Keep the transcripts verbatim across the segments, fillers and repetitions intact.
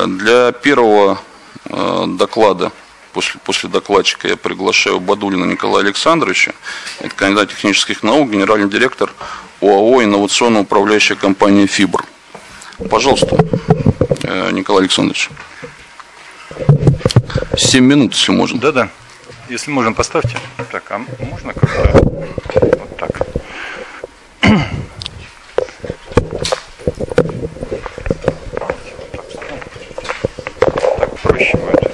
Для первого доклада, после, после докладчика, я приглашаю Бадулина Николая Александровича. Это кандидат технических наук, генеральный директор ОАО «Инновационно-управляющая компания ФИБР». Пожалуйста, Николай Александрович. Семь минут, если можно. Да-да. Если можно, поставьте. Так, а можно как-то вот так. Так проще будет.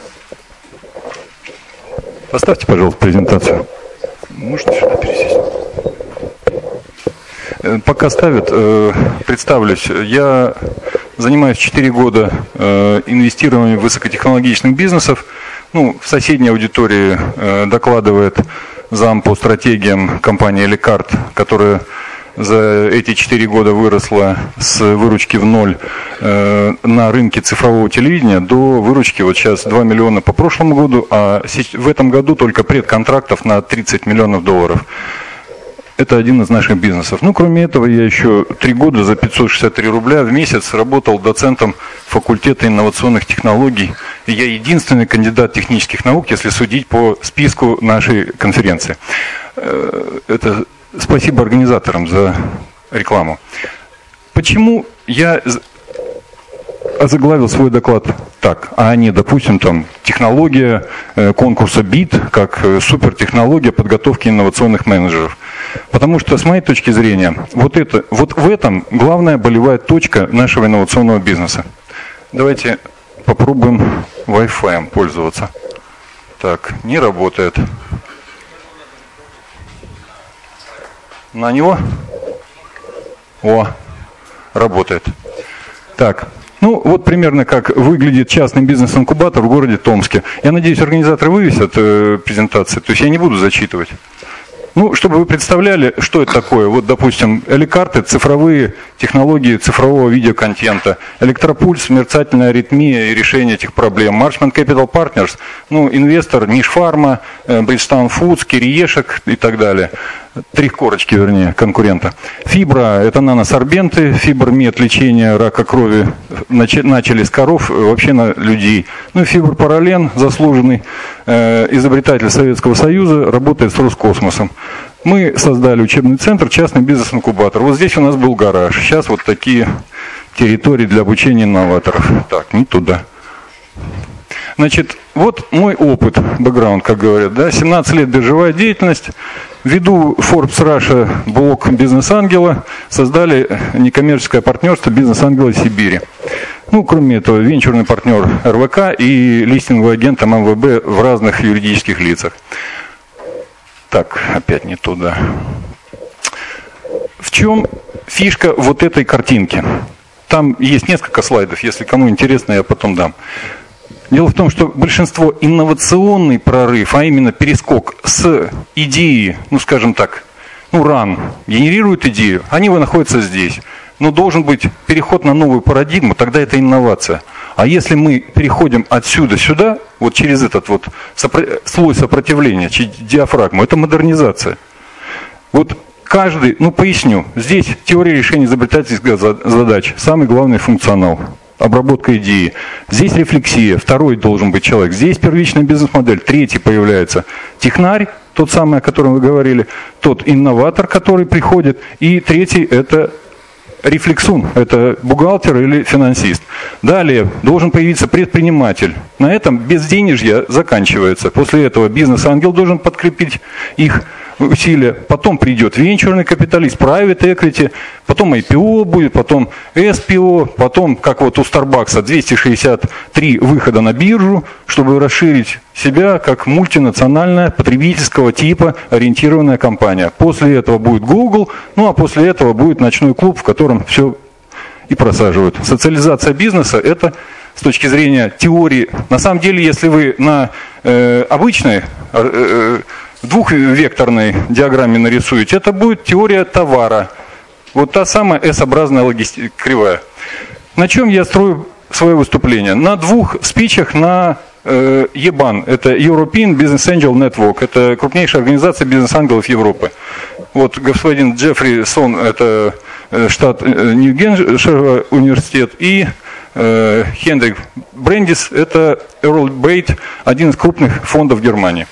Поставьте, пожалуйста, презентацию. Можно сюда пересесть? Пока ставят, представлюсь. Я занимаюсь четыре года инвестированием в высокотехнологичных бизнесов. Ну, в соседней аудитории докладывает зам по стратегиям компании Elecart, которая за эти четыре года выросла с выручки в ноль э, на рынке цифрового телевидения до выручки вот сейчас два миллиона по прошлому году, а в этом году только предконтрактов на тридцать миллионов долларов. Это один из наших бизнесов. Ну, кроме этого, я еще три года за пятьсот шестьдесят три рубля в месяц работал доцентом факультета инновационных технологий. И я единственный кандидат технических наук, если судить по списку нашей конференции. Это спасибо организаторам за рекламу. Почему я озаглавил свой доклад так, а не, допустим, там, технология конкурса БИТ, как супертехнология подготовки инновационных менеджеров? Потому что, с моей точки зрения, вот, это, вот в этом главная болевая точка нашего инновационного бизнеса. Давайте попробуем Wi-Fi пользоваться. Так, не работает. На него? О, работает. Так, ну вот примерно как выглядит частный бизнес-инкубатор в городе Томске. Я надеюсь, организаторы вывесят э, презентации, то есть я не буду зачитывать. Ну, чтобы вы представляли, что это такое. Вот, допустим, Elecart – цифровые технологии цифрового видеоконтента. Электропульс, мерцательная аритмия и решение этих проблем. Marshman Capital Partners, ну, инвестор, Нишфарма, Bridgestone Foods, Кириешек и так далее. Три корочки, вернее, конкурента. Фибра – это наносорбенты, фибрмед, лечение рака крови начали с коров, вообще на людей. Ну и фибрпарален, заслуженный э, изобретатель Советского Союза, работает с Роскосмосом. Мы создали учебный центр, частный бизнес-инкубатор. Вот здесь у нас был гараж. Сейчас вот такие территории для обучения инноваторов. Так, не туда. Значит, вот мой опыт, бэкграунд, как говорят, да, семнадцать лет биржевая деятельность, веду Forbes Russia блог «Бизнес-ангела», создали некоммерческое партнерство «Бизнес-ангела Сибири». Ну, кроме этого, венчурный партнер эр вэ ка и листинговый агент эм эм вэ бэ в разных юридических лицах. Так, опять не туда. В чем фишка вот этой картинки? Там есть несколько слайдов, если кому интересно, я потом дам. Дело в том, что большинство инновационный прорыв, а именно перескок с идеи, ну скажем так, ну ран, генерирует идею, они находятся здесь. Но должен быть переход на новую парадигму, тогда это инновация. А если мы переходим отсюда сюда, вот через этот вот сопро- слой сопротивления, через диафрагму, это модернизация. Вот каждый, ну поясню, здесь теория решения изобретательских задач, самый главный функционал. Обработка идеи. Здесь рефлексия, второй должен быть человек. Здесь первичная бизнес-модель, третий появляется технарь, тот самый, о котором вы говорили, тот инноватор, который приходит, и третий это рефлексун, это бухгалтер или финансист. Далее должен появиться предприниматель. На этом безденежье заканчивается. После этого бизнес-ангел должен подкрепить их усилия. Потом придет венчурный капиталист, private equity, потом ай пи о будет, потом эс пи о, потом, как вот у Starbucks, двести шестьдесят три выхода на биржу, чтобы расширить себя как мультинациональная потребительского типа ориентированная компания. После этого будет Google, ну а после этого будет ночной клуб, в котором все и просаживают. Социализация бизнеса – это с точки зрения теории. На самом деле, если вы на э, обычной э, двухвекторной диаграмме нарисуете, это будет теория товара. Вот та самая S-образная логистика, кривая. На чем я строю свое выступление? На двух спичах на э, ЕБАН. Это European Business Angel Network. Это крупнейшая организация бизнес-ангелов Европы. Вот господин Джеффри Сон, это штат Нью-Гэмпшир университет, и Хендрик Брендис, это Эрл Бейт, один из крупных фондов Германии.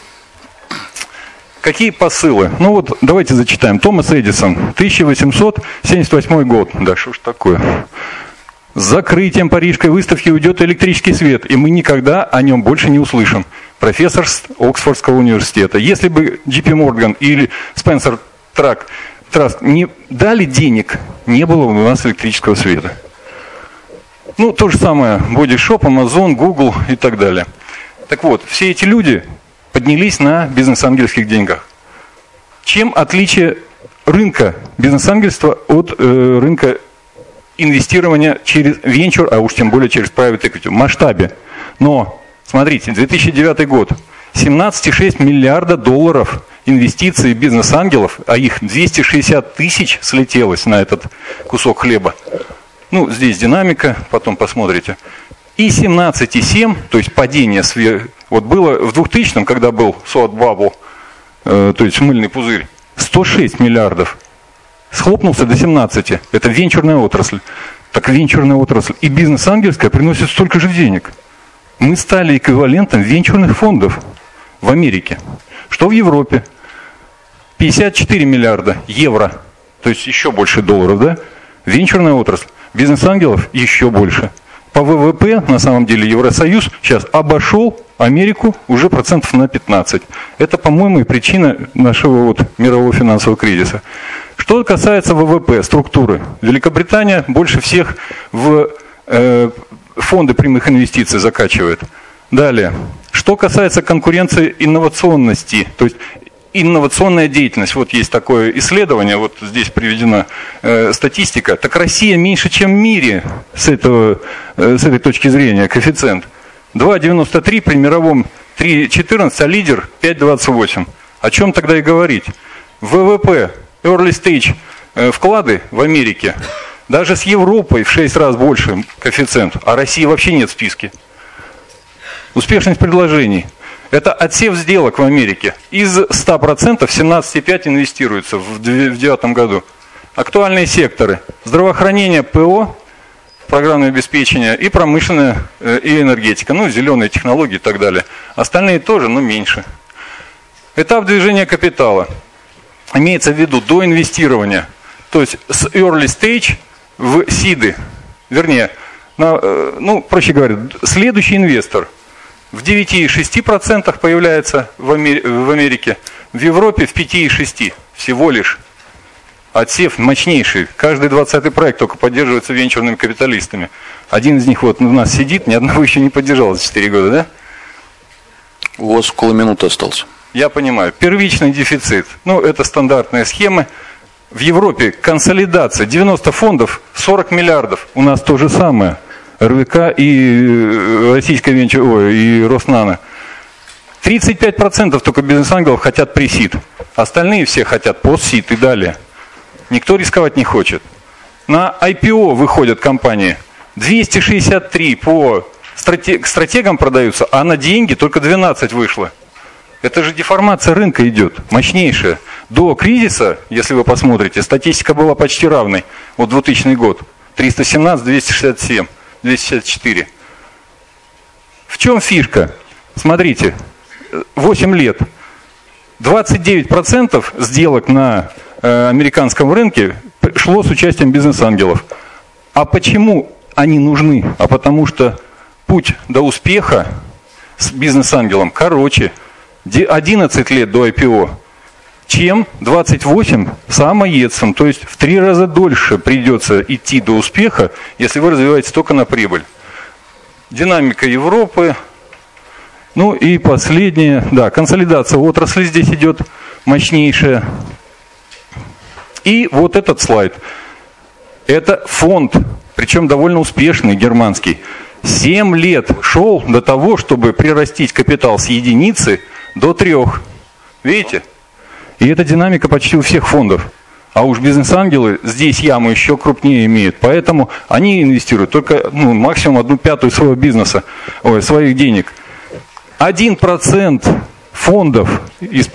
Какие посылы? Ну вот, давайте зачитаем. Томас Эдисон, тысяча восемьсот семьдесят восьмой год. Да что ж такое? С закрытием парижской выставки уйдет электрический свет, и мы никогда о нем больше не услышим. Профессор Оксфордского университета. Если бы джей пи Morgan или Spencer Trust не дали денег, не было бы у нас электрического света. Ну, то же самое Body Shop, Amazon, Google и так далее. Так вот, все эти люди поднялись на бизнес-ангельских деньгах. Чем отличие рынка бизнес-ангельства от э, рынка инвестирования через венчур, а уж тем более через private equity, в масштабе? Но, смотрите, две тысячи девятый год, семнадцать целых шесть десятых миллиарда долларов инвестиций бизнес-ангелов, а их двести шестьдесят тысяч слетелось на этот кусок хлеба. Ну, здесь динамика, потом посмотрите. И семнадцать целых семь десятых, то есть падение сверх... Вот было в двухтысячном, когда был сот бабл, э, то есть мыльный пузырь, сто шесть миллиардов. Схлопнулся до семнадцати. Это венчурная отрасль. Так венчурная отрасль и бизнес-ангельская приносит столько же денег. Мы стали эквивалентом венчурных фондов в Америке. Что в Европе? пятьдесят четыре миллиарда евро. То есть еще больше долларов, да? Венчурная отрасль. Бизнес-ангелов еще больше. По ВВП, на самом деле, Евросоюз сейчас обошел Америку уже процентов на пятнадцать. Это, по-моему, и причина нашего вот мирового финансового кризиса. Что касается ВВП, структуры. Великобритания больше всех в э, фонды прямых инвестиций закачивает. Далее. Что касается конкуренции инновационности, то есть инновационная деятельность. Вот есть такое исследование, вот здесь приведена э, статистика. Так Россия меньше, чем в мире с, этого, э, с этой точки зрения, коэффициент. два целых девяносто три при мировом три целых четырнадцать, а лидер пять целых двадцать восемь. О чем тогда и говорить? ВВП, early stage э, вклады в Америке, даже с Европой в шесть раз больше коэффициент, а России вообще нет в списке. Успешность предложений. Это отсев сделок в Америке. Из ста процентов семнадцать целых пять десятых инвестируется в две тысячи девятом году. Актуальные секторы. Здравоохранение, ПО, программное обеспечение и промышленная и энергетика. Ну, зеленые технологии и так далее. Остальные тоже, но меньше. Этап движения капитала. Имеется в виду до инвестирования. То есть с early stage в сиды. Вернее, на, ну, проще говоря, следующий инвестор. В девять целых шесть десятых процента появляется в Америке, в Европе в пять целых шесть десятых процента. Всего лишь. Отсев мощнейший. Каждый двадцатый проект только поддерживается венчурными капиталистами. Один из них вот у нас сидит, ни одного еще не поддержал за четыре года, да? У вас около минуты остался. Я понимаю. Первичный дефицит. Ну, это стандартные схемы. В Европе консолидация. девяносто фондов, сорок миллиардов. У нас то же самое. РВК и российская венчур, ой, и Роснано. тридцать пять процентов только бизнес-ангелов хотят пресид. Остальные все хотят постсид и далее. Никто рисковать не хочет. На ай пи о выходят компании. двести шестьдесят три по стратег, стратегам продаются, а на деньги только двенадцать вышло. Это же деформация рынка идет, мощнейшая. До кризиса, если вы посмотрите, статистика была почти равной. Вот двухтысячный год. триста семнадцать, двести шестьдесят семь. двести шестьдесят четыре. В чем фишка? Смотрите, восемь лет. двадцать девять процентов сделок на э, американском рынке шло с участием бизнес-ангелов. А почему они нужны? А потому что путь до успеха с бизнес-ангелом короче. одиннадцать лет до ай пи о, чем двадцать восемь с АМАЕЦом. То есть в три раза дольше придется идти до успеха, если вы развиваетесь только на прибыль. Динамика Европы. Ну и последнее, да, консолидация отрасли здесь идет мощнейшая. И вот этот слайд. Это фонд, причем довольно успешный, германский. семь лет шел до того, чтобы прирастить капитал с единицы до трех. Видите? И эта динамика почти у всех фондов. А уж бизнес-ангелы здесь яму еще крупнее имеют. Поэтому они инвестируют только ну, максимум одну пятую своего бизнеса, ой, своих денег. Один процент фондов из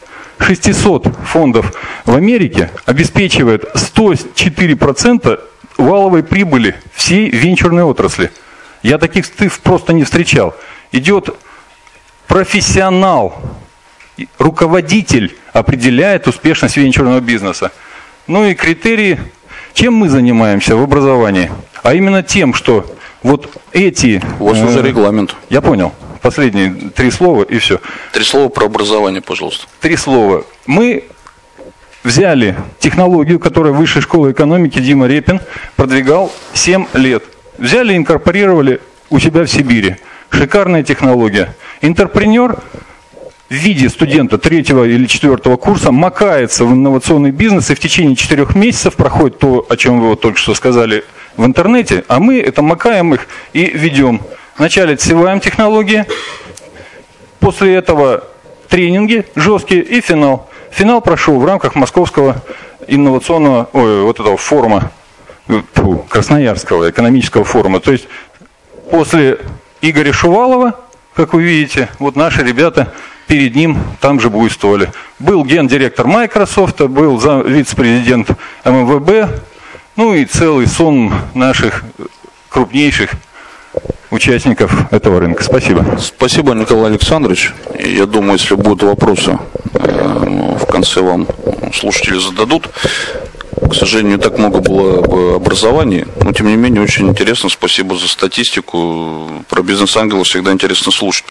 шестисот фондов в Америке обеспечивает сто четыре процента валовой прибыли всей венчурной отрасли. Я таких цифр просто не встречал. Идет профессионал, руководитель определяет успешность венчурного бизнеса. Ну и критерии, чем мы занимаемся в образовании? А именно тем, что вот эти... У вас э, уже регламент. Я понял. Последние три слова и все. Три слова про образование, пожалуйста. Три слова. Мы взяли технологию, которую Высшая школа экономики Дима Репин продвигал семь лет. Взяли и инкорпорировали у себя в Сибири. Шикарная технология. Интерпренер в виде студента третьего или четвертого курса макается в инновационный бизнес и в течение четырех месяцев проходит то, о чем вы вот только что сказали в интернете, а мы это макаем их и ведем. Вначале отсеваем технологии, после этого тренинги жесткие и финал. Финал прошел в рамках Московского инновационного, ой, вот этого форума, фу, Красноярского экономического форума. То есть после Игоря Шувалова, как вы видите, вот наши ребята перед ним там же буйствовали. Был гендиректор Microsoft, был вице-президент эм эм вэ бэ, ну и целый сон наших крупнейших участников этого рынка. Спасибо. Спасибо, Николай Александрович. Я думаю, если будут вопросы, в конце вам слушатели зададут. К сожалению, не так много было об образовании, но тем не менее очень интересно. Спасибо за статистику. Про бизнес-ангелов всегда интересно слушать.